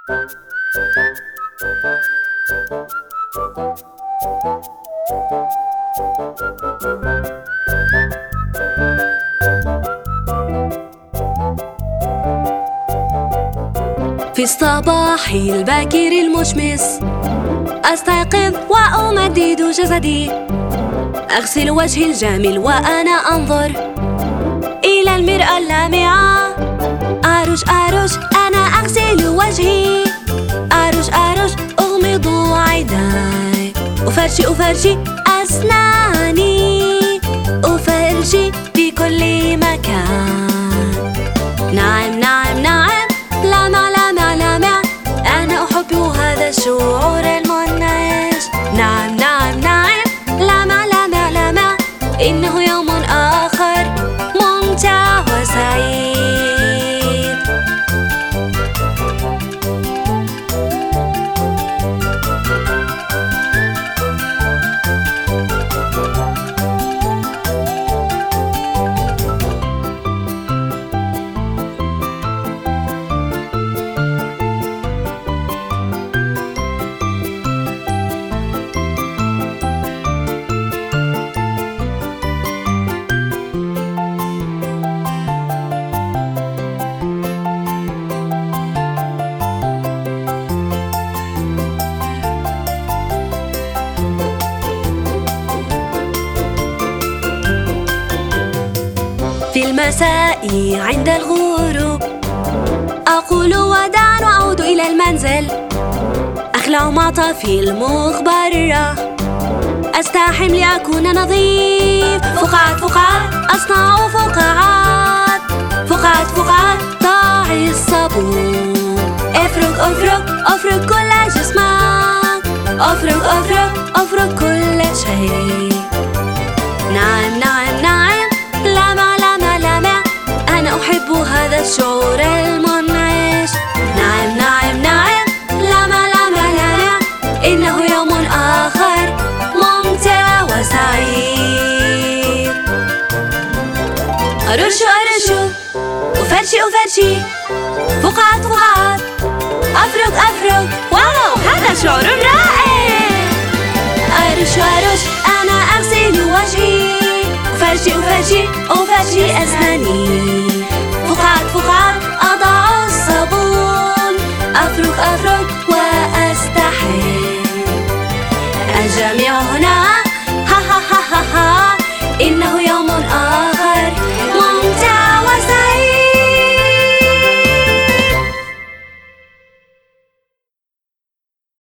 في الصباح الباكر المشمس أستيقظ وأمدد جسدي، أغسل وجهي الجميل وأنا أنظر إلى المرآة اللامعة. أرش أنا أغسل وجهي، أرش أغمض عيناي، أفرشي أسناني، أفرشي في كل مكان. نعم لامع أنا أحب هذا الشعور المنعش. نعم لامع إنه يوم آخر ممتع وسعيد. في المساء عند الغروب أقول وداعاً وأعود إلى المنزل، أخلع معطفي المغبرة، أستحم لأكون نظيف. فقاعات أصنع فقاعات ضع الصابون. افرك كل جسمك، افرك كل شيء. نعم لامع أنا أحب هذا الشعور المنعش. نعم لامع إنه يوم آخر ممتع وسعيد. أرش أفرشي فقاعات أفرك. واو، هذا شعور رائع. أرش أنا أغسل وجهي، أفرشي أسناني، فقاعات أضع الصابون، أفرك